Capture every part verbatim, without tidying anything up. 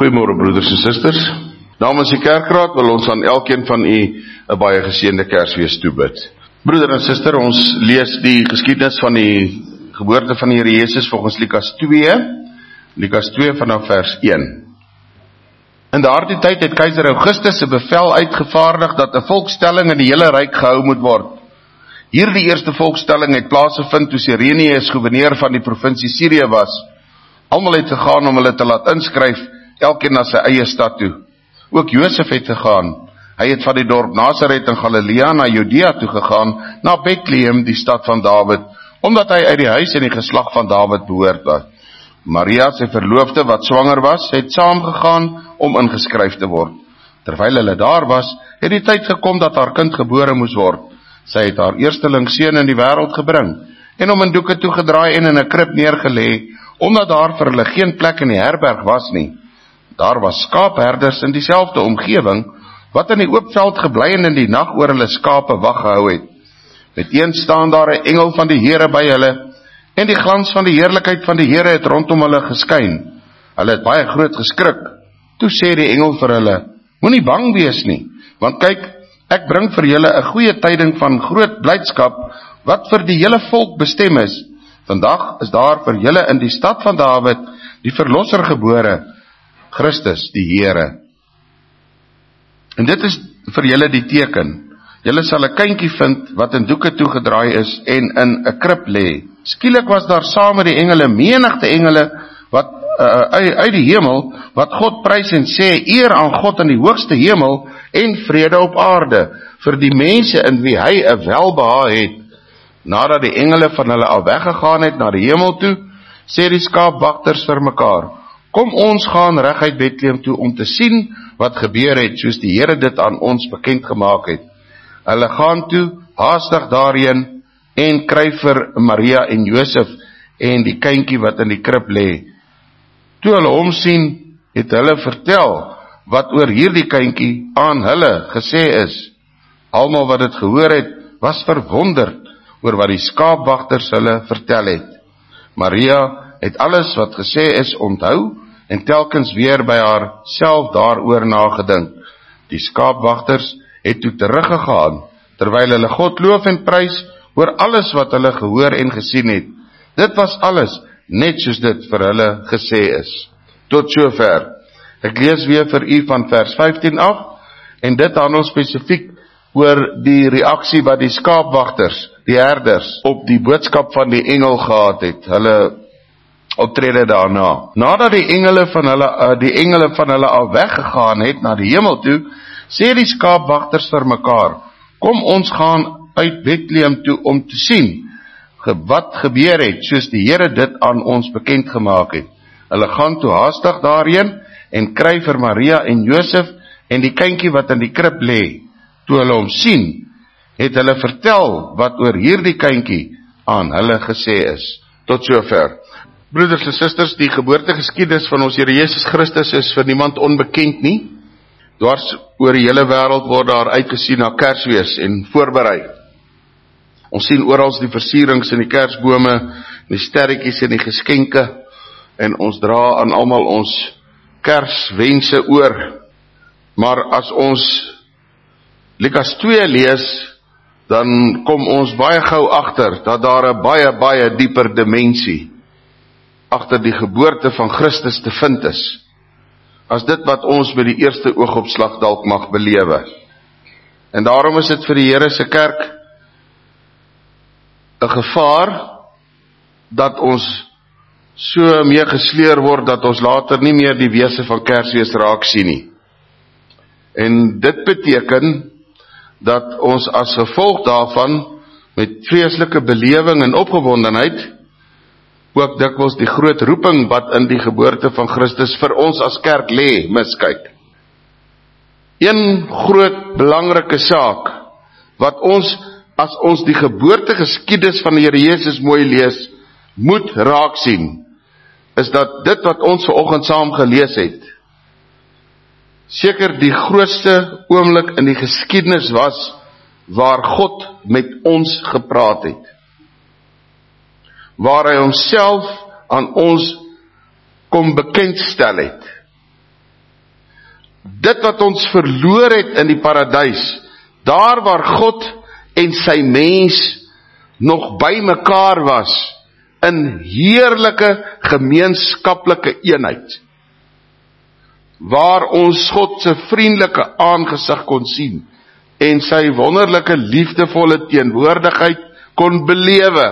Goeiemôre broeders en susters. Namens die kerkraad wil ons aan elkeen van u 'n baie geseënde Kersfees toebid. Broeder en suster, ons lees die geskiedenis van die geboorte van die Here Jesus volgens Lukas twee, Lukas twee vanaf vers een. In daardie tyd het keiser Augustus 'n bevel uitgevaardig dat 'n volkstelling in die hele ryk gehou moet word. Hierdie eerste volkstelling het plaasgevind toe Sirenius gouverneur van die provinsie Sirië was. Almal het gegaan om hulle te laat inskryf, elkeen na sy eie stad toe. Ook Josef het gegaan. Hy het van die dorp Nasaret in Galilea na Judea toe gegaan, na Bethlehem, die stad van Dawid, omdat hy uit die huis en die geslag van Dawid behoort was. Maria, sy verloofde wat swanger was, het saamgegaan om ingeskryf te word. Terwyl hulle daar was, het die tyd gekom dat haar kind gebore moes word. Sy het haar eersteling seun in die wêreld gebring, en hom in doeke toegedraai en in 'n krib neergelê, omdat daar vir hulle geen plek in die herberg was nie. Daar was skaapherders in dieselfde omgewing, wat in die oop veld gebly en in die nag oor hulle skape wag gehou het. Meteen staan daar 'n engel van die Here by hulle, en die glans van die heerlikheid van die Here het rondom hulle geskyn. Hulle het baie groot geskrik. Toe sê die engel vir hulle: Moenie bang wees nie, want kyk, ek bring vir julle 'n goeie tyding van groot blydskap, wat vir die hele volk bestem is. Vandag is daar vir julle in die stad van Dawid die verlosser gebore, Christus die Here. En dit is vir julle die teken. Julle sal 'n kindjie vind wat in doeke toegedraai is en in 'n krib lê. Skielik was daar saam met die engele menigte engele wat uh, uit, uit die hemel wat God prys en sê: Eer aan God in die hoogste hemel en vrede op aarde vir die mense in wie hy 'n welbehae het. Nadat die engele van hulle al weggegaan het na die hemel toe, sê die skaapwagters vir mekaar: Kom ons gaan reguit Bethlehem toe om te sien wat gebeur het, soos die Here dit aan ons bekend gemaak het. Hulle gaan toe haastig daarheen en kry vir Maria en Josef en die kindjie wat in die krib lê. Toe hulle hom sien, het hulle vertel wat oor hierdie kindjie aan hulle gesê is. Almal wat dit gehoor het, was verwonderd oor wat die skaapwagters hulle vertel het. Maria het alles wat gesê is onthou en telkens weer by haar self daaroor nagedink. Die skaapwagters het toe teruggegaan, terwyl hulle God loof en prys oor alles wat hulle gehoor en gesien het. Dit was alles net soos dit vir hulle gesê is. Tot sover. Ek lees weer vir u van vers vyftien af, en dit handel spesifiek oor die reaksie wat die skaapwagters, die herders, op die boodskap van die engel gehad het. Hulle optrede daarna. Nadat die engele van hulle, uh, die engele van hulle al weggegaan het na die hemel toe, sê die skaapwagters vir mekaar: Kom ons gaan uit Bethlehem toe om te sien wat gebeur het, soos die Here dit aan ons bekend gemaak het. Hulle gaan toe haastig daarheen en kry vir Maria en Josef en die kindjie wat in die krib lê. Toe hulle hom sien, het hulle vertel wat oor hierdie kindjie aan hulle gesê is. Tot sover. Broeders en susters, die geboortegeskiedenis van ons Here Jesus Christus is vir niemand onbekend nie. Dwars oor die hele wêreld word daar uitgesien na Kersfees en voorberei. Ons sien oral die versierings in die kersbome, die sterretjies en die geskenke, en ons dra aan almal ons Kerswense oor. Maar as ons Lukas twee lees, dan kom ons baie gou agter dat daar 'n baie baie dieper dimensie agter die geboorte van Christus te vind is, as dit wat ons met die eerste oogopslag dalk mag belewe. En daarom is dit vir die Here se kerk 'n gevaar dat ons so mee gesleer word dat ons later nie meer die wese van Kersfees raak sien nie. En dit beteken dat ons as gevolg daarvan met vreeslike belewing en opgewondenheid ook dikwels die groot roeping wat in die geboorte van Christus vir ons as kerk lê, miskyk. Een groot belangrike saak wat ons as ons die geboortegeskiedenis van die Here Jesus mooi lees, moet raak sien, is dat dit wat ons vanoggend saam gelees het, seker die grootste oomblik in die geskiedenis was, waar God met ons gepraat het. Waar hy homself aan ons kom bekendstel het. dit wat ons verloor het in die paradys, daar waar God en sy mens nog by mekaar was, in heerlike gemeenskaplike eenheid, waar ons God se vriendelike aangesig kon sien, en sy wonderlike liefdevolle teenwoordigheid kon belewe.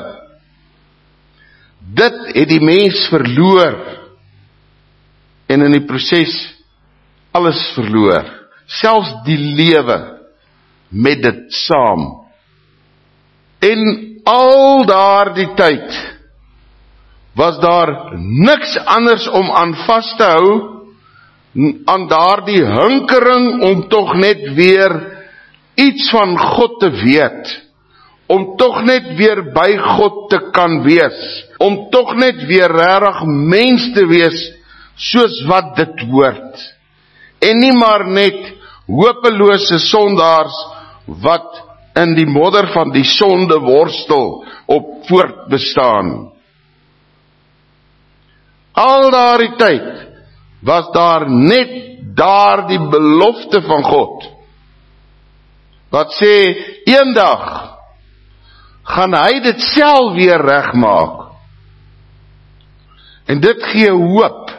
Dit het die mens verloor, en in die proses alles verloor, selfs die lewe met dit saam. En al daardie tyd was daar niks anders om aan vas te hou, aan daardie hinkering om tog net weer iets van God te weet, om tog net weer by God te kan wees, om tog net weer regtig mens te wees, soos wat dit hoort, en nie maar net hopelose sondaars, wat in die modder van die sonde worstel, op voortbestaan. Al daardie tyd, was daar net daar die belofte van God, wat sê, eendag, gaan hy dit self weer regmaak. En dit gee hoop.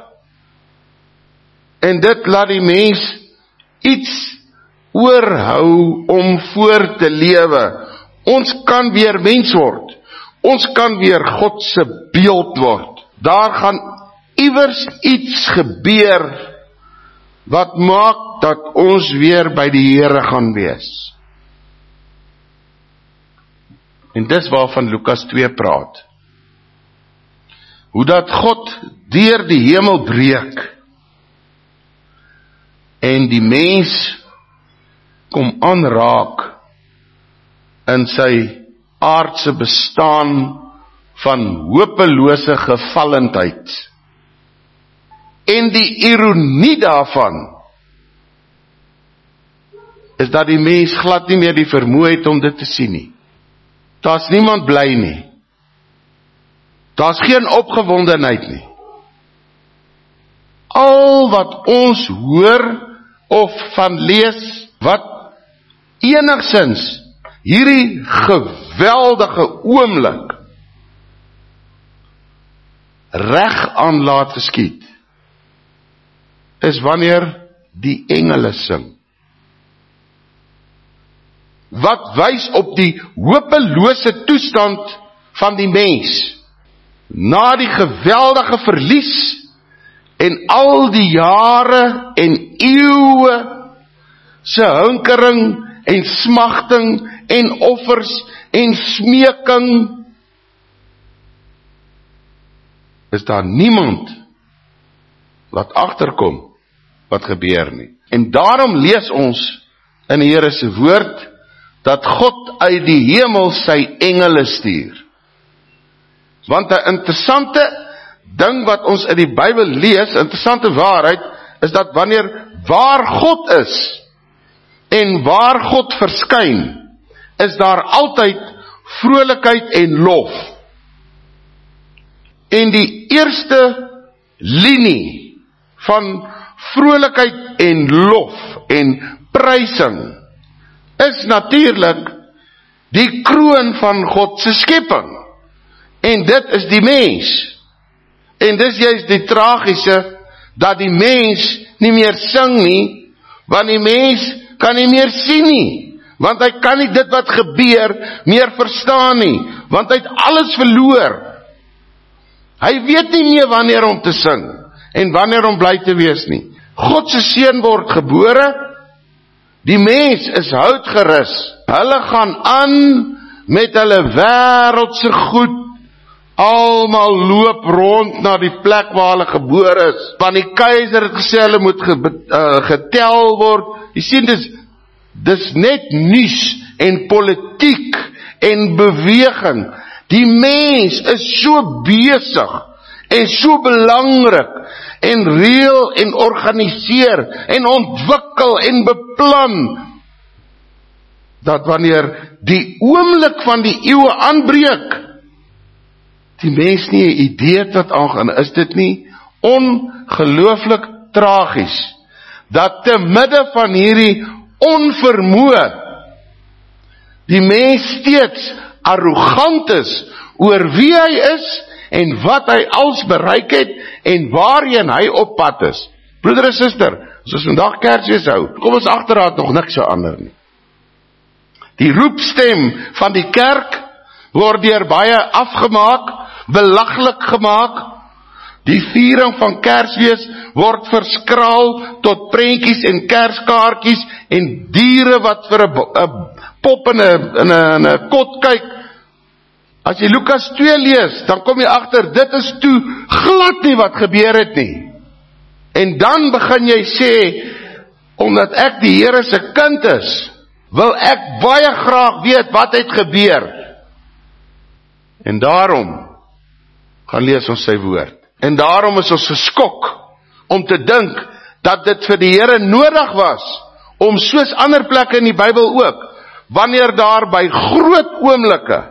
En dit laat die mens iets oorhou om voor te lewe. Ons kan weer mens word. Ons kan weer God se beeld word. Daar gaan iewers iets gebeur wat maak dat ons weer by die Here gaan wees. En dis waarvan Lukas twee praat. Hoe dat God deur die hemel breek en die mens kom aanraak in sy aardse bestaan van hopelose gevallendheid. En die ironie daarvan is dat die mens glad nie meer die vermoë het om dit te sien nie. Daar's niemand bly nie. Daar's geen opgewondenheid nie. Al wat ons hoor of van lees, wat enigsins hierdie geweldige oomblik reg aan laat geskied, is wanneer die engele sing. Wat wys op die hopelose toestand van die mens, na die geweldige verlies, en al die jare en eeue, se hinkering en smagting en offers en smeking, is daar niemand wat agterkom wat gebeur nie. En daarom lees ons in die Here se woord, dat God uit die hemel sy engele stuur. Want 'n interessante ding wat ons in die Bybel lees, interessante waarheid, is dat wanneer waar God is, en waar God verskyn, is daar altyd vrolikheid en lof. En die eerste linie van vrolikheid en lof en prysing, is natuurlik die kroon van God se skepping. En dit is die mens. En dis juist die tragiese, dat die mens nie meer sing nie, want die mens kan nie meer sien nie, want hy kan nie dit wat gebeur meer verstaan nie, want hy het alles verloor. Hy weet nie meer wanneer om te sing, en wanneer om bly te wees nie. God se seun word gebore, die mens is houtgerus, hulle gaan aan met hulle wêreldse goed, almal loop rond na die plek waar hulle gebore is, want die keiser het gesê hulle moet ge, uh, getel word. Jy sien, dis, dis net nuus en politiek en beweging. Die mens is so besig en so belangrik en reël en organiseer en ontwikkel en beplan, dat wanneer die oomblik van die eeue aanbreek, die mens nie 'n idee het wat aangaan. Is dit nie ongelooflik tragies, dat te midde van hierdie onvermoë, die mens steeds arrogant is oor wie hy is en wat hy als bereik het en waarheen hy op pad is. Broeder en suster, as ons vandag Kersfees hou, kom ons agterraad nog niks verander nie. Die roepstem van die kerk word deur baie afgemaak, belaglik gemaak. Die viering van Kersfees word verskraal tot prentjies en kerskaartjies en diere wat vir 'n pop in 'n in 'n 'n kot kyk. As jy Lukas twee lees, dan kom jy agter, dit is toe glad nie wat gebeur het nie. En dan begin jy sê, omdat ek die Here se kind is, wil ek baie graag weet wat het gebeur. En daarom gaan lees ons sy woord. En daarom is ons geskok om te dink dat dit vir die Here nodig was om soos ander plekke in die Bybel ook, wanneer daar by groot oomblikke,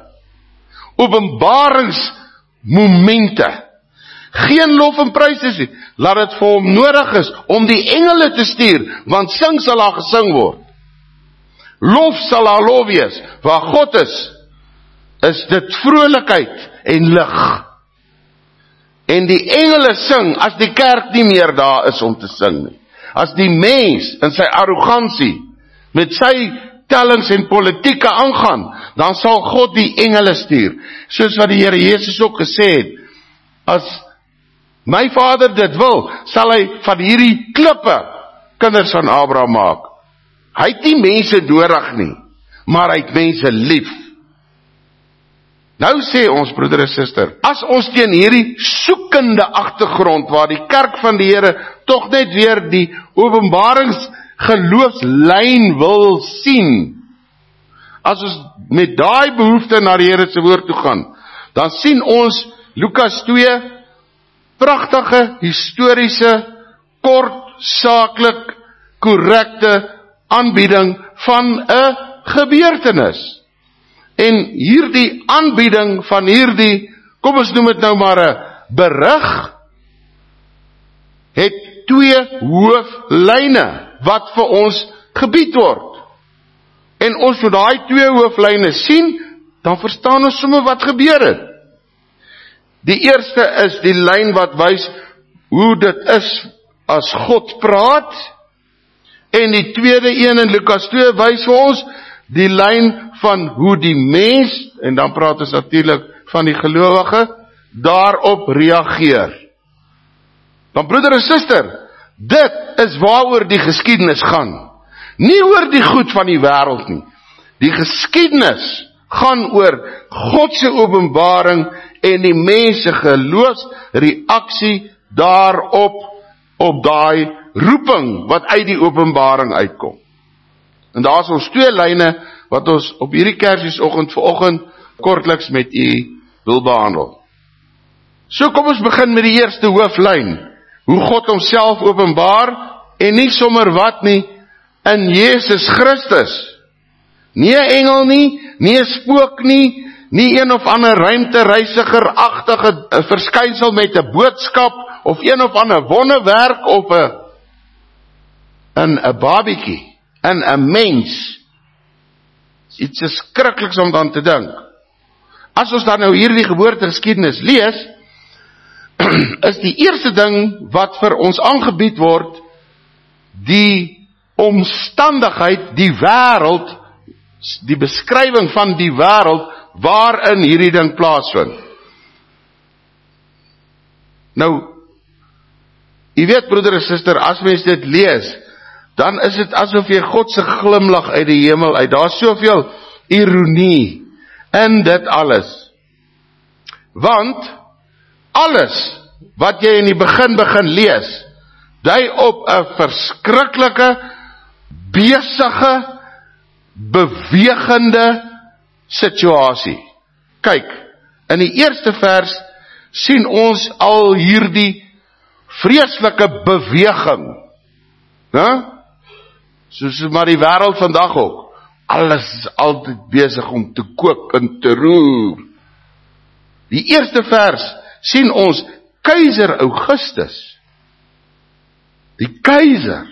openbaringsmomente, geen lof en prys is nie, laat dit vir hom nodig is om die engele te stuur, want sing sal daar gesing word. Lof sal daar lof wees, waar God is, is dit vrolikheid en lig. En die engele sing as die kerk nie meer daar is om te sing nie. As die mens in sy arrogansie met sy tellings en politieke aangaan, dan sal God die engele stuur. Soos wat die Here Jesus ook gesê het, as my Vader dit wil, sal hy van hierdie klippe kinders van Abraham maak. Hy het nie mense nodig nie, maar hy het mense lief. Nou sê ons, broeder en suster, as ons teen hierdie soekende agtergrond, waar die kerk van die Here tog net weer die openbaringsgeloofslyn wil sien, as ons met daai behoefte na die Here se woord toe gaan, dan sien ons Lukas twee, pragtige, historiese, kort, saaklik, korrekte aanbieding van 'n gebeurtenis. En hierdie aanbieding van hierdie, kom ons noem dit nou maar 'n berig, het twee hooflyne wat vir ons gebied word. En ons moet daai twee hooflyne sien, dan verstaan ons sommer wat gebeur het. Die eerste is die lyn wat wys hoe dit is as God praat, en die tweede een in Lukas twee wys vir ons die lyn van hoe die mens, en dan praat ons natuurlik van die gelowige, daarop reageer. Dan broeder en suster, dit is waaroor die geskiedenis gaan. Nie oor die goed van die wêreld nie. Die geskiedenis gaan oor God se openbaring en die mens se geloofsreaksie daarop, op daai roeping wat uit die openbaring uitkom. En daar is ons twee lyne wat ons op hierdie Kersfeesoggend vanoggend kortliks met u wil behandel. So kom ons begin met die eerste hooflyn, hoe God homself openbaar, en nie sommer wat nie, in Jesus Christus. Nie 'n engel nie, nie 'n spook nie, nie een of ander ruimtereisiger-agtige verskynsel met 'n boodskap, of een of ander wonderwerk, of 'n in 'n babietjie, in 'n mens. Iets is skrikliks om dan te dink. As ons dan nou hierdie geboortegeskiedenis lees, is die eerste ding wat vir ons aangebied word, die omstandigheid, die wêreld, die beskrywing van die wêreld, waarin hierdie ding plaasvind. Nou, jy weet broeder en suster, as mens dit lees, dan is dit asof jy God se glimlag uit die hemel uit, daar is soveel ironie in dit alles. Want, alles wat jy in die begin begin lees, dui op 'n verskriklike, besige, bewegende situasie. Kyk, in die eerste vers sien ons al hierdie vreeslike beweging. Né? Soos maar die wêreld vandag ook. Alles is altyd besig om te kook en te roer. Die eerste vers sien ons keiser Augustus. Die keiser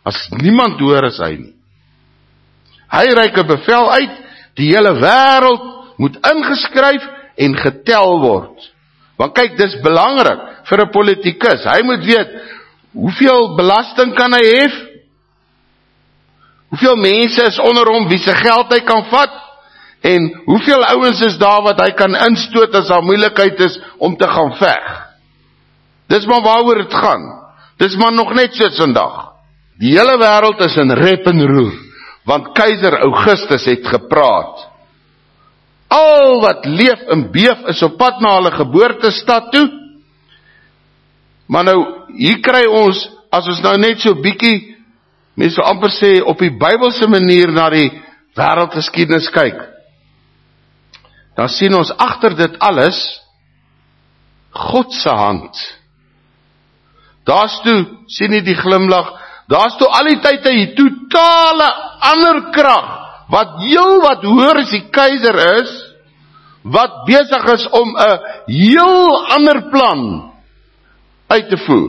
As niemand hoor is hy nie. Hy reik 'n bevel uit, die hele wêreld moet ingeskryf en getel word. Want kyk, dis belangrik vir 'n politikus. Hy moet weet, hoeveel belasting kan hy hef? Hoeveel mense is onder hom wie se geld hy kan vat? En hoeveel ouens is daar wat hy kan instoot as daar moeilikheid is om te gaan veg? Dis maar waaroor het gaan. Dis maar nog net soos vandag. Die hele wêreld is in rep en roer, want keiser Augustus het gepraat. Al wat leef en beef is op pad na hulle geboortestad toe. Maar nou, hier kry ons, as ons nou net so bietjie, mense sou amper sê, op die Bybelse manier na die wêreldgeskiedenis kyk, dan sien ons agter dit alles God se hand. Daar's toe, sien jy die glimlag, daar's toe al die tyd 'n totale ander krag, wat heel wat hoor as die keiser is, wat besig is om 'n heel ander plan uit te voer.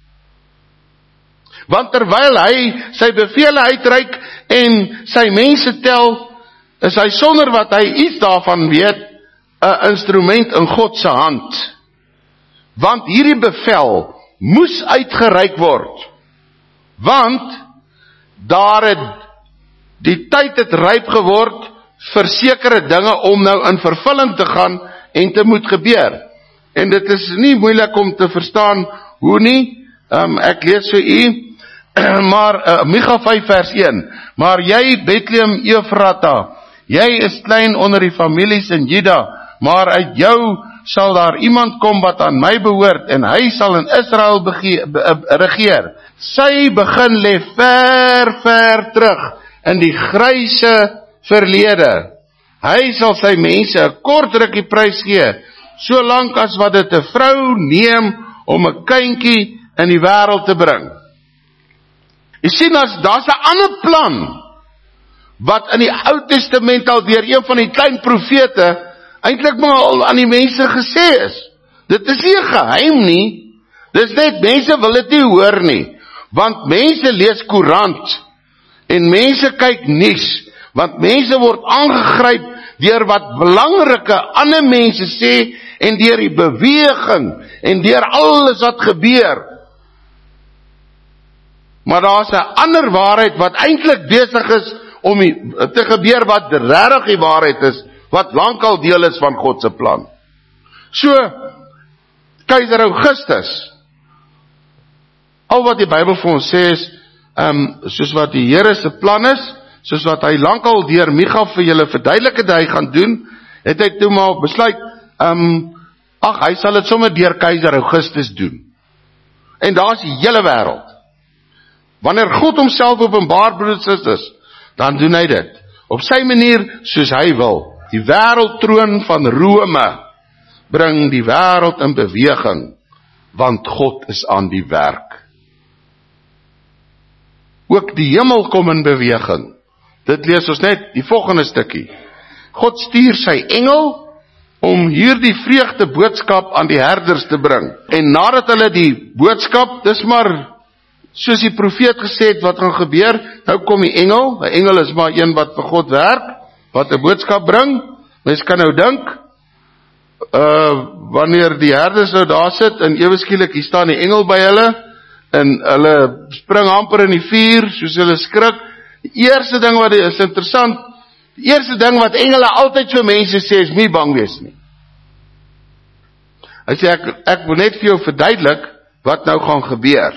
Want terwyl hy sy bevele uitreik en sy mense tel, is hy sonder wat hy iets daarvan weet, 'n instrument in God se hand. Want hierdie bevel moes uitgereik word. Want daar het die tyd het ryp geword vir sekere dinge om nou in vervulling te gaan en te moet gebeur. En dit is nie moeilik om te verstaan hoe nie. Um, ek lees vir u, maar uh, Micha vyf vers een. Maar jy Bethlehem Efrata, jy is klein onder die families in Juda, maar uit jou sal daar iemand kom wat aan my behoort, en hy sal in Israel bege- be- regeer. Sy begin lê ver, ver terug in die gryse verlede. Hy sal sy mense 'n kort rukkie prys gee, so lank as wat dit 'n vrou neem om 'n kindjie in die wêreld te bring. Jy sien, as daar's 'n ander plan wat in die Ou Testament al deur een van die klein profete eintlik maar al aan die mense gesê is. Dit is nie 'n geheim nie. Dis net mense wil dit nie hoor nie. Want mense lees koerant en mense kyk nuus, want mense word aangegryp deur wat belangrike ander mense sê en deur die beweging en deur alles wat gebeur. Maar daar's 'n ander waarheid wat eintlik besig is om die, te gebeur wat regtig die waarheid is, wat lankal deel is van God se plan. So, keiser Augustus, al wat die Bybel vir ons sê is, um, soos wat die Here se plan is, soos wat hy lankal deur Micha vir julle verduidelik het hy gaan doen, het hy toe maar besluit, um, ag, hy sal dit sommer deur keiser Augustus doen. En daar's die hele wêreld. Wanneer God homself openbaar, broeders en susters, dan doen hy dit op sy manier soos hy wil. Die wêreldtroon van Rome bring die wêreld in beweging, want God is aan die werk. Ook die hemel kom in beweging. Dit lees ons net die volgende stukkie. God stuur sy engel om hierdie vreugde boodskap aan die herders te bring. En nadat hulle die boodskap, dis maar soos die profeet gesê het wat gaan gebeur, nou kom die engel. 'n Engel is maar een wat vir God werk, wat 'n boodskap bring. Mens kan nou dink, uh, wanneer die herders nou daar sit, en ewe skielik, hier staan die engel by hulle, en hulle spring amper in die vuur, soos hulle skrik. Die eerste ding wat is interessant, die eerste ding wat engele altyd vir mense sê, is nie bang wees nie. Hy sê, ek, ek wil net vir jou verduidelik, wat nou gaan gebeur.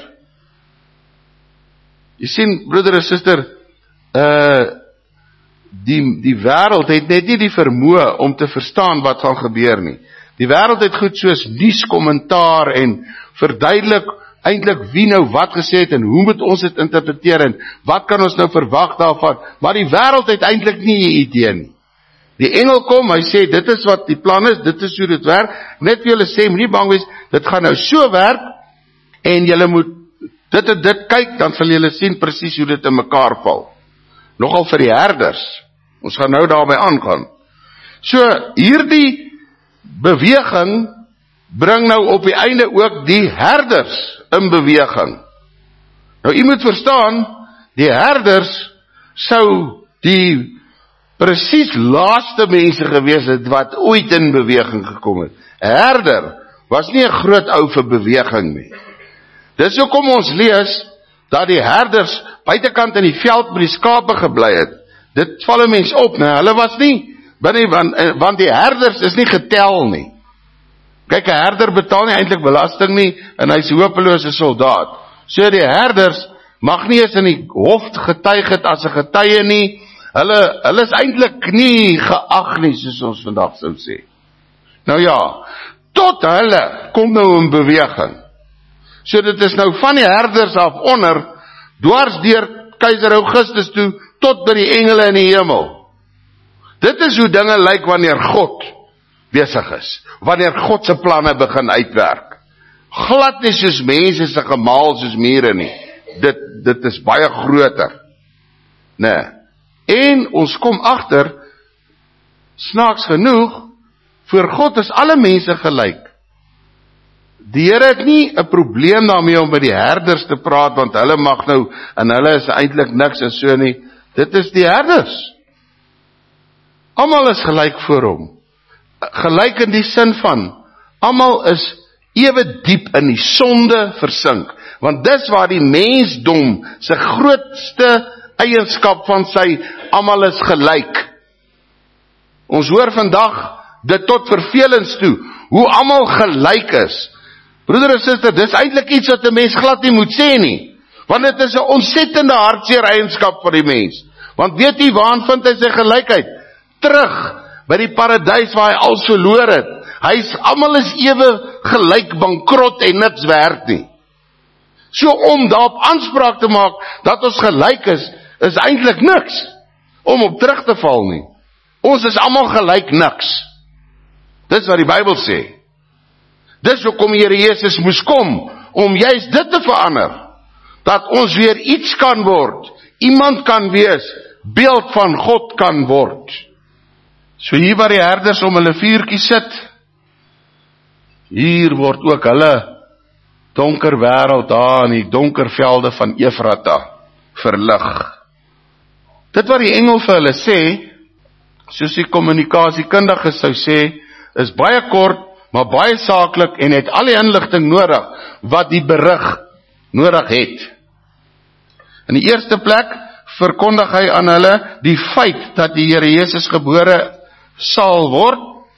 Jy sien, broeder en suster, uh, die, die wêreld het net nie die vermoë om te verstaan wat gaan gebeur nie. Die wêreld het goed soos nuuskommentaar en verduidelik eintlik wie nou wat gesê het en hoe moet ons dit interpreteer en wat kan ons nou verwag daarvan, maar die wêreld het eintlik nie 'n idee nie. Die engel kom, hy sê, dit is wat die plan is, dit is hoe dit werk, net vir julle sê, moet nie bang wees, dit gaan nou so werk, en julle moet dit en dit kyk, dan sal julle sien presies hoe dit in mekaar val. Nogal vir die herders, ons gaan nou daarby aangaan. So, hierdie beweging bring nou op die einde ook die herders in beweging. Nou, u moet verstaan, Die herders sou die presies laaste mense gewees het wat ooit in beweging gekom het. 'n Herder was nie 'n groot ou vir beweging nie. Dis hoekom ons lees dat die herders buitekant in die veld met die skape gebly het. Dit val 'n mens op, né? Hulle was nie binne want, want die herders is nie getel nie. Kyk, 'n herder betaal nie eintlik belasting nie en hy's 'n hopelose soldaat. So die herders mag nie eens in die hof getuig het as 'n getuie nie. Hulle hulle is eintlik nie geag nie, soos ons vandag sou sê. Nou ja, tot hulle kom nou in beweging. So dit is nou van die herders af onder, dwars deur keiser Augustus toe, tot by die engele in die hemel. Dit is hoe dinge lyk wanneer God besig is, wanneer God se planne begin uitwerk. Glad nie soos mense se gemaal soos mure nie. Dit, dit is baie groter. Nee. En ons kom agter, snaaks genoeg, voor God is alle mense gelyk. Die Here het nie 'n probleem daarmee om met die herders te praat, want hulle mag nou, en hulle is eintlik niks en so nie. Dit is die herders. Almal is gelyk voor hom. Gelyk in die sin van, almal is ewe diep in die sonde versink. Want dis waar die mensdom sy grootste eienskap van sy, almal is gelyk. Ons hoor vandag dit tot vervelings toe, hoe almal gelyk is. Broeder en suster, dis eintlik iets wat 'n mens glad nie moet sê nie. Want dit is 'n ontsettende hartseer eienskap van die mens. Want weet jy waaraan vind hy sy gelykheid? Terug by die paradys waar hy alles verloor het. Hy is, almal is ewe gelyk, bankrot en niks werd nie. So om daarop aanspraak te maak dat ons gelyk is, is eintlik niks om op terug te val nie. Ons is almal gelyk niks. Dis wat die Bybel sê. Dis hoekom die Here Jesus moes kom, om juist dit te verander, dat ons weer iets kan word, iemand kan wees, beeld van God kan word. So hier waar die herders om hulle vuurtjie sit, hier word ook hulle donker wêreld daar in die donker velde van Efrata verlig. Dit wat die engel vir hulle sê, soos die kommunikasiekundiges sou sê, is baie kort, maar baie saaklik en het al die inligting nodig wat die berig nodig het. In die eerste plek verkondig hy aan hulle die feit dat die Here Jesus gebore sal word,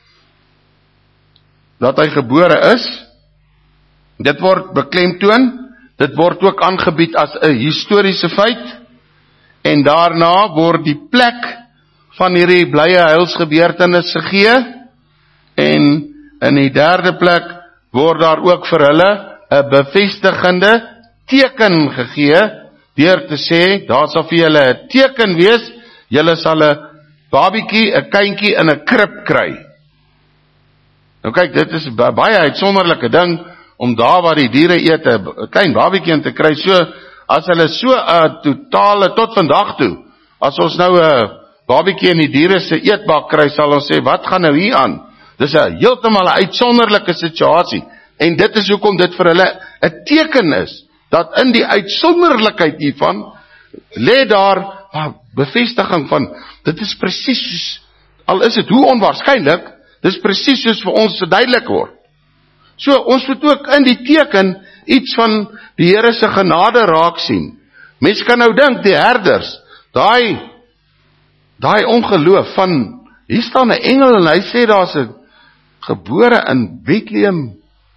dat hy gebore is. Dit word beklemtoon, dit word ook aangebied as 'n historiese feit, en daarna word die plek van hierdie blye heilsgebeurtenis gegee, en in die derde plek word daar ook vir hulle 'n bevestigende teken gegee, deur te sê, daar sal vir julle 'n teken wees, julle sal 'n babiekie, 'n kindjie in 'n krib kry. Nou kyk, dit is 'n baie uitsonderlike ding, om daar waar die diere eet, 'n klein babiekie in te kry, so, as hulle so 'n totale, tot vandag toe, as ons nou 'n babiekie in die diere se eetbak kry, sal ons sê, wat gaan nou hier aan? Dis 'n heeltemal 'n uitsonderlike situasie, en dit is hoekom dit vir hulle 'n teken is, dat in die uitsonderlikheid hiervan, lê daar 'n bevestiging van, dit is presies soos, al is dit hoe onwaarskynlik, dit is presies soos vir ons duidelik word. So, ons moet ook in die teken iets van die Here se genade raak sien. Mens kan nou dink, die herders, daai, daai ongeloof van, hier staan 'n engel en hy sê daar's 'n gebore in Bethlehem,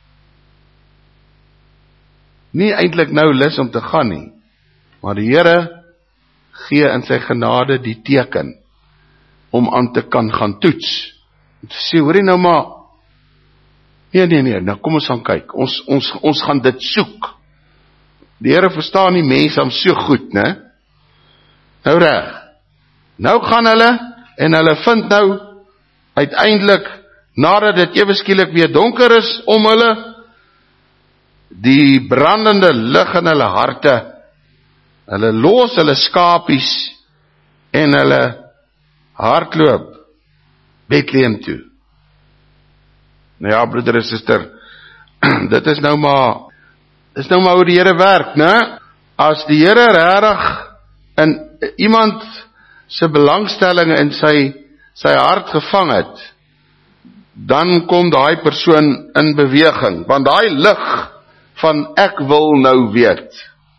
nie eintlik nou lus om te gaan nie, maar die Here gee in sy genade die teken, om aan te kan gaan toets, om te sê, hoor jy nou maar, nee, nee, nee, nou kom ons gaan kyk, ons, ons, ons gaan dit soek. Die Here verstaan die mense om so goed, né? Nou reg, nou gaan hulle, en hulle vind nou, uiteindelik, nadat dit ewe skielik weer donker is, om hulle, die brandende lig in hulle harte, hulle los hulle skapies, en hulle hardloop, Bethlehem toe. Nou ja, broeder en suster, dit is nou maar, dit is nou maar hoe die Here werk, né? As die Here regtig en iemand se belangstelling in sy, sy hart gevang het, dan kom daai persoon in beweging, want daai lig van ek wil nou weet,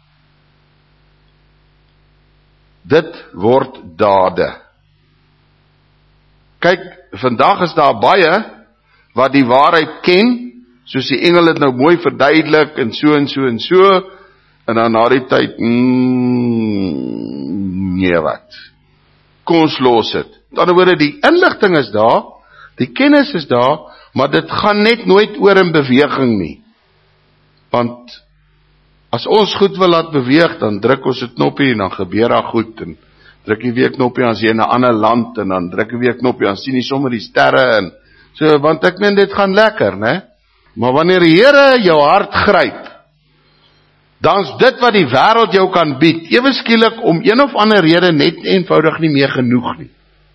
dit word dade. Kyk, vandag is daar baie wat die waarheid ken, soos die engel het nou mooi verduidelik, en so en so en so, en dan na die tyd, mm, nee wat, kom ons los het. Met ander woorde, die inligting is daar, die kennis is daar, maar dit gaan net nooit oor in beweging nie. Want, as ons goed wil laat beweeg, dan druk ons het knoppie, en dan gebeur daar goed, en druk die weer knoppie, en as jy in 'n ander land, en dan druk die weer knoppie, en sien jy sommer die sterre, en so, want ek meen, dit gaan lekker, né? Maar wanneer die Here jou hart gryp, dan is dit wat die wêreld jou kan bied, ewe skielik om een of ander rede net eenvoudig nie meer genoeg nie.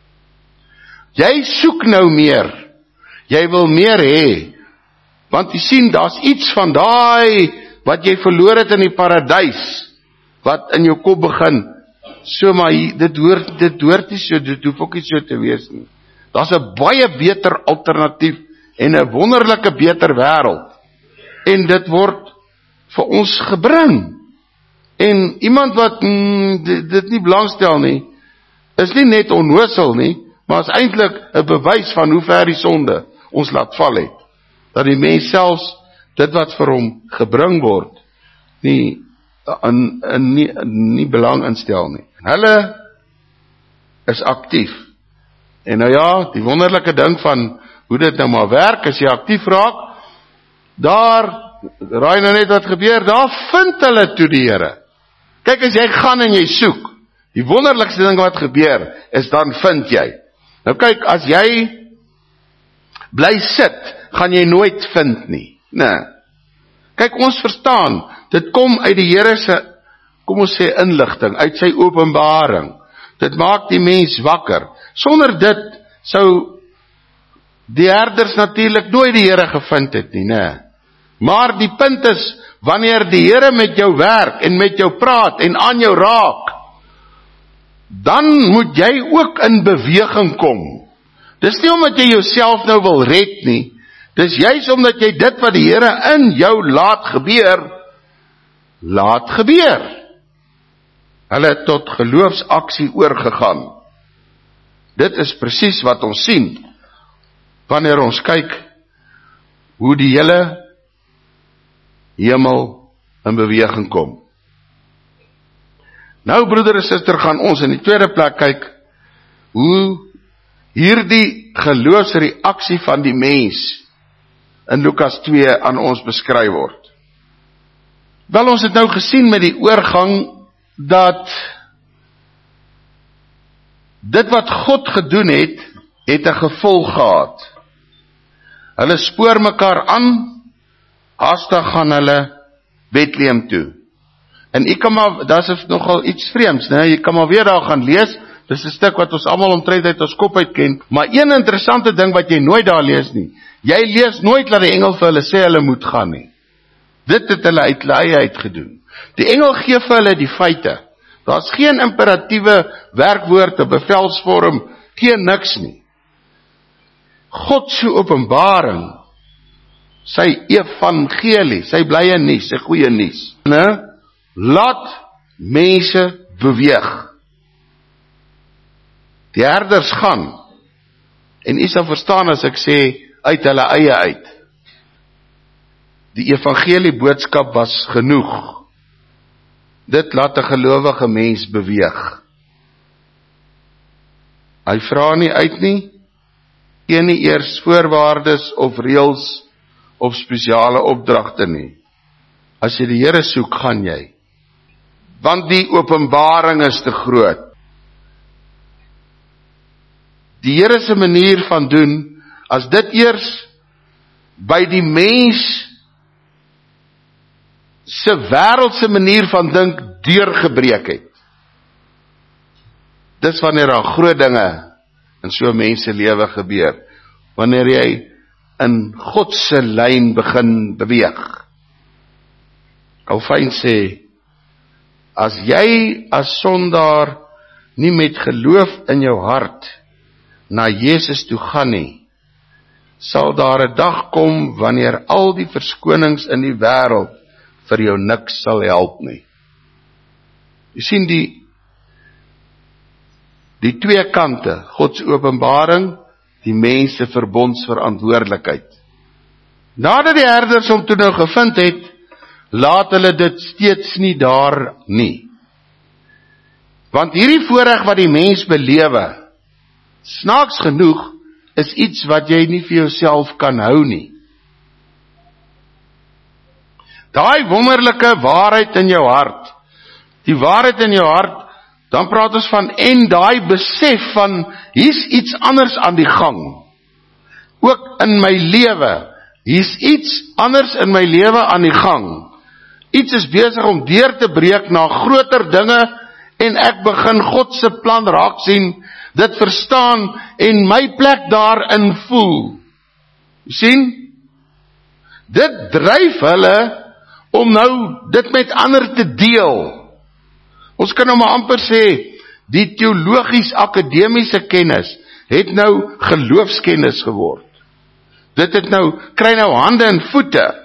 Jy soek nou meer, jy wil meer hê, want jy sien, daar's iets van daai, wat jy verloor het in die paradys, wat in jou kop begin, so maar, dit hoort, dit hoort nie so, dit hoef ook nie so te wees nie. Daar's 'n baie beter alternatief, en 'n wonderlike beter wêreld, en dit word vir ons gebring, en iemand wat mm, dit, dit nie belangstel nie, is nie net onnosel nie, maar is eintlik 'n bewys van hoe ver die sonde ons laat val het, dat die mens selfs dit wat vir hom gebring word, nie, in, in, nie, nie belang instel nie. Hulle is aktief, en nou ja, die wonderlike ding van hoe dit nou maar werk, as jy aktief raak, daar, raai nou net wat gebeur, daar vind hulle toe die Here. Kyk, as jy gaan en jy soek, die wonderlikste ding wat gebeur, is dan vind jy. Nou kyk, as jy bly sit, gaan jy nooit vind nie. Nee. Kyk, ons verstaan, dit kom uit die Here se, kom ons sê inligting, uit sy openbaring. Dit maak die mens wakker. Sonder dit sou die herders natuurlik nooit die Here gevind het nie, nee. Maar die punt is, wanneer die Here met jou werk, en met jou praat, en aan jou raak, dan moet jy ook in beweging kom. Dis nie omdat jy jouself nou wil red nie, dis juist omdat jy dit wat die Here in jou laat gebeur, laat gebeur. Hulle het tot geloofsaksie oorgegaan. Dit is presies wat ons sien, wanneer ons kyk, hoe die hele hemel in beweging kom. Nou, broeder en suster, gaan ons in die tweede plek kyk, hoe hierdie geloofsreaksie van die mens, in Lukas twee aan ons beskryf word. Wel, ons het nou gesien met die oorgang, dat dit wat God gedoen het, het 'n gevolg gehad. Hulle spoor mekaar aan, haastig gaan hulle Bethlehem toe. En ek kan maar, daar is nogal iets vreemds, né? Jy kan maar weer daar gaan lees, dis 'n stuk wat ons almal omtrent uit ons kop uit ken, maar een interessante ding wat jy nooit daar lees nie, jy lees nooit dat die engel vir hulle sê hulle moet gaan nie. Dit het hulle uit hulle uit gedoen. Die engel gee vir hulle die feite. Daar is geen imperatiewe werkwoord, 'n bevelsvorm, geen niks nie. God se openbaring, sy evangelie, sy blye nuus, sy goeie nuus, né? Laat mense beweeg. Die herders gaan, en u sal verstaan as ek sê, uit hulle eie uit. Die evangelie boodskap was genoeg. Dit laat 'n gelowige mens beweeg. Hy vra nie uit nie, gee nie eers voorwaardes of reëls of spesiale opdragte nie. As jy die Here soek, gaan jy. Want die openbaring is te groot. Die Here se manier van doen, as dit eers by die mens se wêreldse manier van dink deurgebreek het. Dis wanneer daar groot dinge in so 'n mens se lewe gebeur. Wanneer jy in God se lyn begin beweeg. Calvin sê, as jy as sondaar nie met geloof in jou hart na Jesus toe gaan nie, sal daar 'n dag kom wanneer al die verskonings in die wêreld vir jou niks sal help nie. Jy sien die die twee kante, God se openbaring, die mens se verbondsverantwoordelikheid. Nadat die herders hom toe nou gevind het, laat hulle dit steeds nie daar nie. Want hierdie voorreg wat die mens belewe, snaaks genoeg, is iets wat jy nie vir jouself kan hou nie. Daai wonderlike waarheid in jou hart, die waarheid in jou hart, dan praat ons van, en daai besef van, hier's iets anders aan die gang. Ook in my lewe, hier's iets anders in my lewe aan die gang. Iets is besig om deur te breek na groter dinge, en ek begin God se plan raak sien, dit verstaan, en my plek daarin voel. Sien? Dit dryf hulle, om nou dit met ander te deel. Ons kan nou maar amper sê, die teologies-akademiese kennis, het nou geloofskennis geword. Dit het nou, kry nou hande en voete.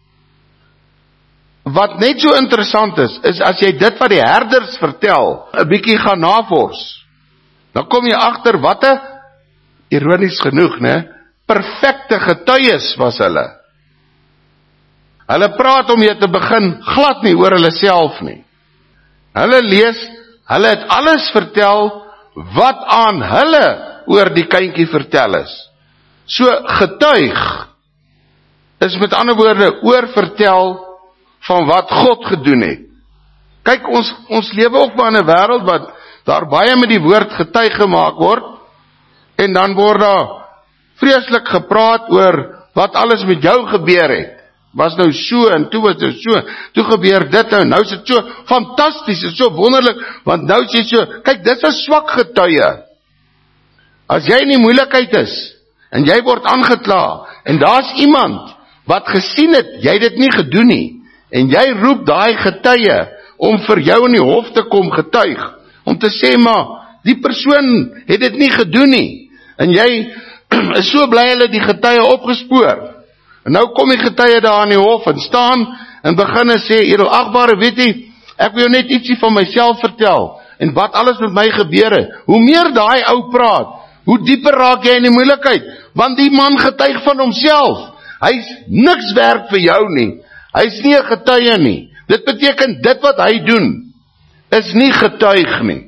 Wat net so interessant is, is as jy dit wat die herders vertel, 'n bietjie gaan navors, dan kom jy agter wat 'n, ironies genoeg, né, perfekte getuies was hulle. Hulle praat om jy te begin glad nie oor hulle self nie. Hulle lees, hulle het alles vertel wat aan hulle oor die kindjie vertel is. So getuig is met ander woorde oorvertel van wat God gedoen het. Kyk, ons, ons lewe ook maar in 'n wêreld wat daar baie met die woord getuig gemaak word, en dan word daar vreeslik gepraat oor wat alles met jou gebeur het. Was nou so, en toe was dit so, toe gebeur dit nou, nou is dit so fantasties, dit is so wonderlik, want nou is jy so, kyk, dit is 'n swak getuie. As jy in die moeilikheid is, en jy word aangekla, en daar's iemand wat gesien het, jy het dit nie gedoen nie, en jy roep daai getuie, om vir jou in die hof te kom getuig, om te sê, maar, die persoon het dit nie gedoen nie, en jy is so bly hulle die getuie opgespoor, en nou kom die getuie daar in die hof, en staan, en begin en sê, edelagbare, weet jy, ek wil jou net ietsie van myself vertel, en wat alles met my gebeur het, hoe meer daai ou praat, hoe dieper raak jy in die moeilikheid, want die man getuig van homself, hy is niks werk vir jou nie, hy is nie 'n getuie nie, dit beteken dit wat hy doen, is nie getuig nie,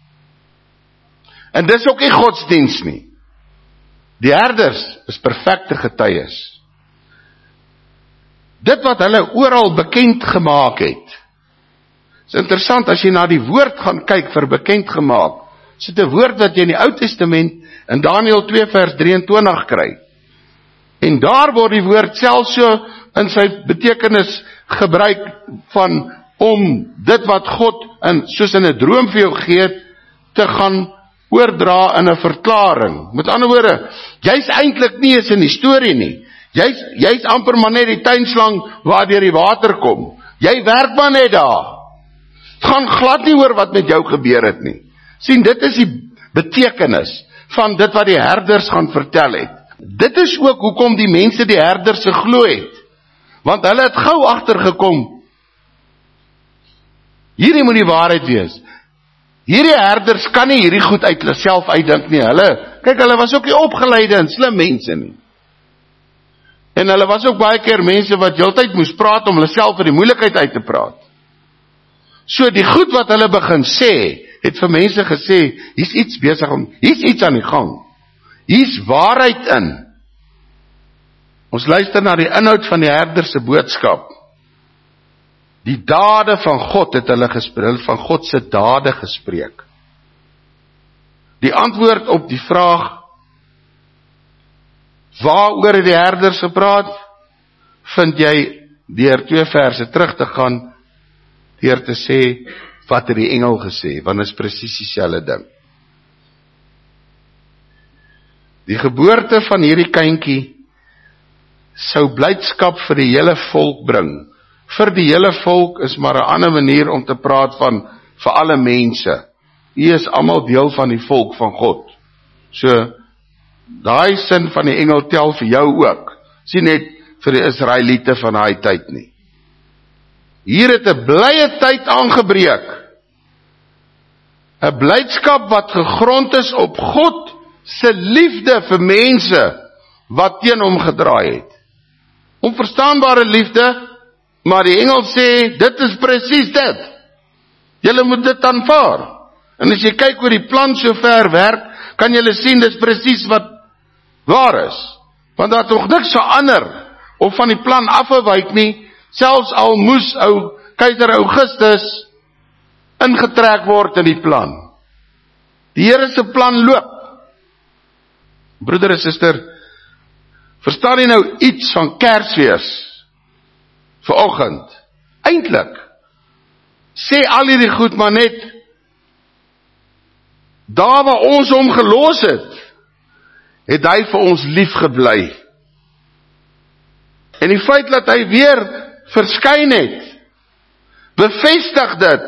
en dis ook nie godsdienst nie. Die herders is perfekte getuies. Dit wat hulle oral bekend gemaak het, is interessant, as jy na die woord gaan kyk vir bekend gemaak, is dit 'n woord wat jy in die Ou Testament, in Daniël twee vers drieëntwintig kry, en daar word die woord selfs so in sy betekenis gebruik van, om dit wat God, in, soos in 'n droom vir jou gee, te gaan oordra in 'n verklaring. Met ander woorde, jy's eintlik nie eens in die storie nie, Jy's jy's amper maar net die tuinslang waar deur die water kom. Jy werk maar net daar. Het gaan glad nie oor wat met jou gebeur het nie. Sien, dit is die betekenis van dit wat die herders gaan vertel het. Dit is ook hoekom die mense die herders geglo het. Want hulle het gou agtergekom, hierdie moet die waarheid wees. Hierdie herders kan nie hierdie goed uit hulle self uitdink nie. Hulle, kyk, hulle was ook nie opgeleide en slim mense nie. En hulle was ook baie keer mense wat heeltyd moes praat om hulle self vir die moeilikheid uit te praat. So die goed wat hulle begin sê, het vir mense gesê, hier's iets besig om, hier's iets aan die gang. Hier's waarheid in. Ons luister na die inhoud van die herder se boodskap. Die dade van God het hulle gespreek, van God se dade gespreek. Die antwoord op die vraag, waaroor het die herders gepraat, vind jy deur twee verse terug te gaan, deur te sê, wat het die engel gesê, want is presies dieselfde ding. Die geboorte van hierdie kindjie sou blydskap vir die hele volk bring, vir die hele volk is maar 'n ander manier om te praat van vir alle mense. U is almal deel van die volk van God. So, daai sin van die engel tel vir jou ook. Sien net vir die Israeliete van daai tyd nie. Hier het 'n blye tyd aangebreek. 'n Blydskap wat gegrond is op God se liefde vir mense wat teen hom gedraai het. Onverstaanbare liefde, maar die engel sê, dit is presies dit. Julle moet dit aanvaar. En as jy kyk hoe die plan so ver werk, kan julle sien, dit is presies wat waar is. Want daar het nog niks verander, of van die plan afgewyk nie, selfs al moes ou keiser Augustus ingetrek word in die plan. Die Here se plan loop. Broeder en suster, verstaan jy nou iets van Kersfees vanoggend? Eintlik sê al hierdie goed maar net daar waar ons hom gelos het, het hy vir ons lief gebly. En die feit dat hy weer verskyn het, bevestig dit.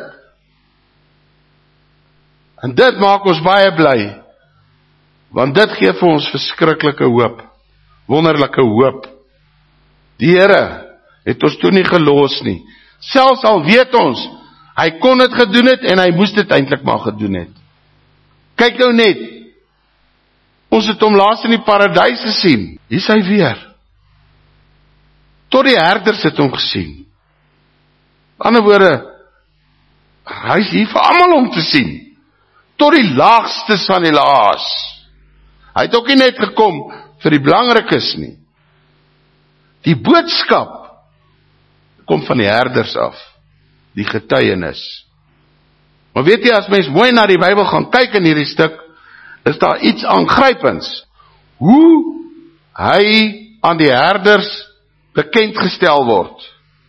En dit maak ons baie bly, want dit gee vir ons verskriklike hoop, wonderlike hoop. Die Here het ons toe nie gelos nie. Selfs al weet ons, hy kon dit gedoen het en hy moes dit eintlik maar gedoen het. Kyk nou net, ons het hom laas in die paradys gesien, hier is hy weer. Tot die herders het hom gesien. Met ander woorde, hy is hier vir almal om te sien. Tot die laagstes van die laas. Hy het ook nie net gekom vir die belangrikes nie. Die boodskap kom van die herders af. Die getuienis. Maar weet jy, as mens mooi na die Bybel gaan kyk in hierdie stuk, is daar iets aangrypends. Hoe hy aan die herders bekend gestel word.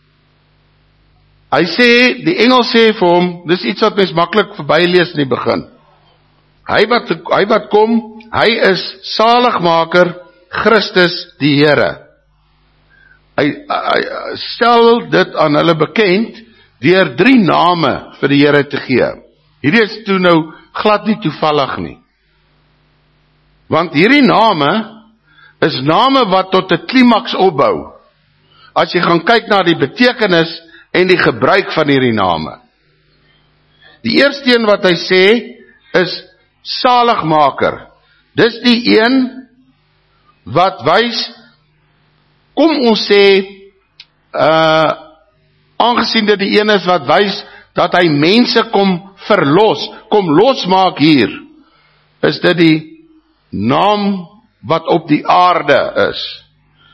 Hy sê, die engel sê vir hom, dis iets wat mens maklik verbylees in die begin. Hy wat, hy wat kom, hy is saligmaker, Christus die Here. Hy, hy stel dit aan hulle bekend, deur drie name vir die Here te gee. Hierdie is toe nou glad nie toevallig nie. Want hierdie name is name wat tot 'n klimaks opbou. As jy gaan kyk na die betekenis en die gebruik van hierdie name. Die eerste een wat hy sê is saligmaker. Dis die een wat wys, kom ons sê, uh, aangesien dit die een is wat wys, dat hy mense kom verlos, kom losmaak hier, is dit die naam wat op die aarde is.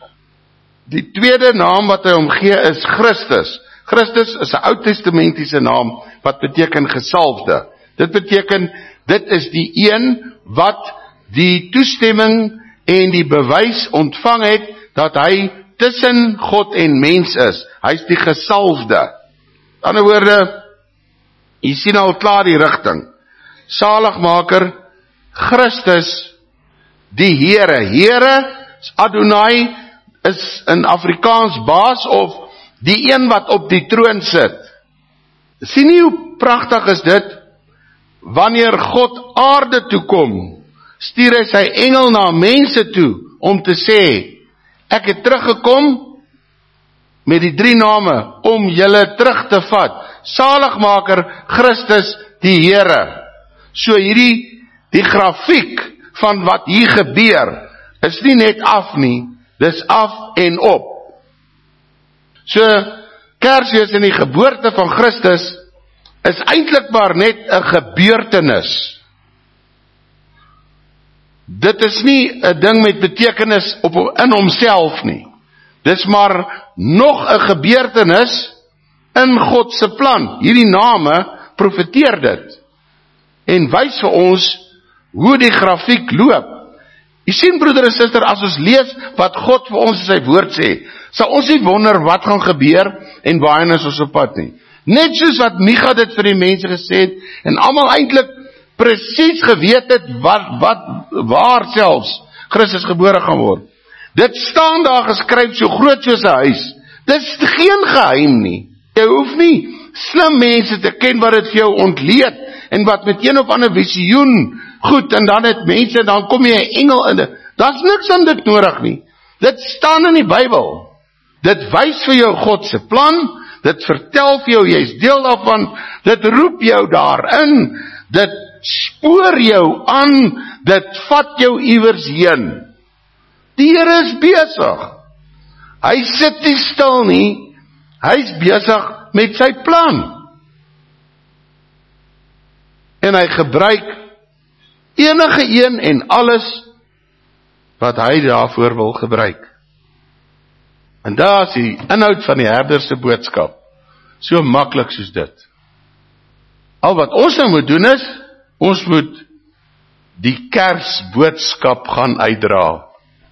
Die tweede naam wat hy omgee is Christus. Christus is 'n Oud-testamentiese naam, wat beteken gesalfde. Dit beteken, dit is die een wat die toestemming en die bewys ontvang het, dat hy tussen God en mens is. Hy is die gesalfde. In ander woorde, jy sien al klaar die rigting. Saligmaker, Christus, die Here. Here, Adonai, is in Afrikaans baas, of die een wat op die troon sit. Sien nie hoe pragtig is dit? Wanneer God aarde toe kom, stuur hy sy engel na mense toe, om te sê, ek het teruggekom, met die drie name, om julle terug te vat. Saligmaker, Christus, die Here. So hierdie, die grafiek, van wat hier gebeur, is nie net af nie, dis af en op. So, Kersfees en die geboorte van Christus, is eintlik maar net 'n gebeurtenis. Dit is nie 'n ding met betekenis op in homself nie. Dis maar nog 'n gebeurtenis in God se plan. Hierdie name profeteer dit en wys vir ons hoe die grafiek loop. Jy sien, broeder en suster, as ons lees wat God vir ons in sy woord sê, sal ons nie wonder wat gaan gebeur en waarheen is ons op pad nie. Net soos wat Micha dit vir die mense gesê het, en almal eintlik presies geweet het wat, wat, waar selfs Christus gebore gaan word. Dit staan daar geskryf so groot soos 'n huis. Dit is geen geheim nie. Jy hoef nie slim mense te ken wat dit vir jou ontleed, en wat met een of ander visioen, goed, en dan het mense, dan kom jy 'n engel in, daar is niks aan dit nodig nie. Dit staan in die Bybel. Dit wys vir jou God se plan, dit vertel vir jou, jy is deel daarvan, dit roep jou daarin, dit spoor jou aan, dit vat jou iewers heen. Die Here is besig. Hy sit nie stil nie, hy is besig met sy plan. En hy gebruik enige een en alles wat hy daarvoor wil gebruik. En daar is die inhoud van die herder se boodskap, so maklik soos dit. Al wat ons nou moet doen is, ons moet die Kersboodskap gaan uitdra.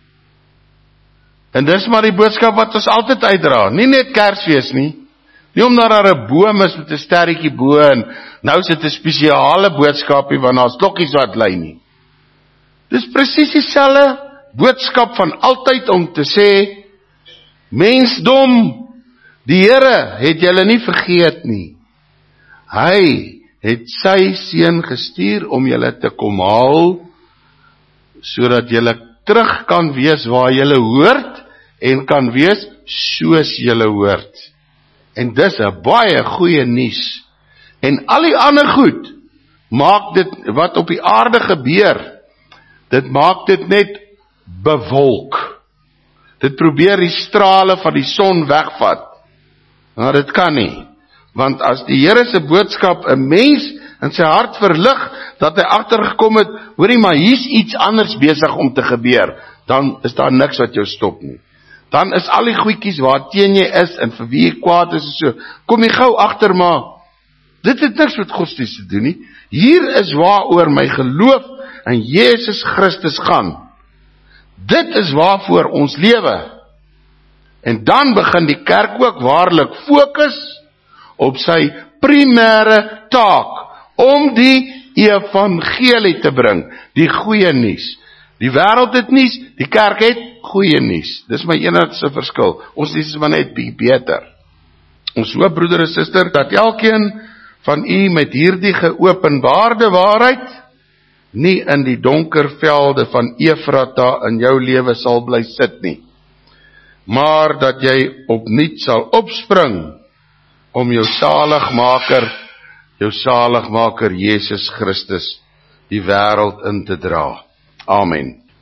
En dis maar die boodskap wat ons altyd uitdra, nie net Kersfees nie, nie omdat daar 'n boom is met 'n sterretjie bo en nou is dit 'n spesiale boodskapie want daar's klokkies wat lui nie. Dis presies dieselfde boodskap van altyd om te sê, mensdom, die Here het julle nie vergeet nie. Hy het sy seun gestuur om julle te kom haal, sodat julle terug kan wees waar julle hoort, en kan wees soos julle hoort. En dis 'n baie goeie nuus. En al die ander goed, maak dit, wat op die aarde gebeur, dit maak dit net bewolk. Dit probeer die strale van die son wegvat. Maar dit kan nie. Want as die Here se boodskap 'n mens in sy hart verlig, dat hy agtergekom het, hoorie, maar hier's iets anders besig om te gebeur, dan is daar niks wat jou stop nie. Dan is al die goedjies waar teen jy is, en vir wie jy kwaad is, en so, kom jy gou agter, maar dit het niks met godsdienst te doen nie. Hier is waaroor my geloof in Jesus Christus gaan. Dit is waarvoor ons lewe. En dan begin die kerk ook waarlik fokus op sy primêre taak, om die evangelie te bring, die goeie nuus. Die wêreld het nuus, die kerk het goeie nuus. Dis my enigste verskil. Ons nuus is maar net beter. Ons hoop, broeder en suster, dat elkeen van u met hierdie geopenbaarde waarheid nie in die donker velde van Efrata in jou lewe sal bly sit nie, maar dat jy opnuut sal opspring om jou saligmaker, jou saligmaker Jesus Christus die wêreld in te dra. Amen.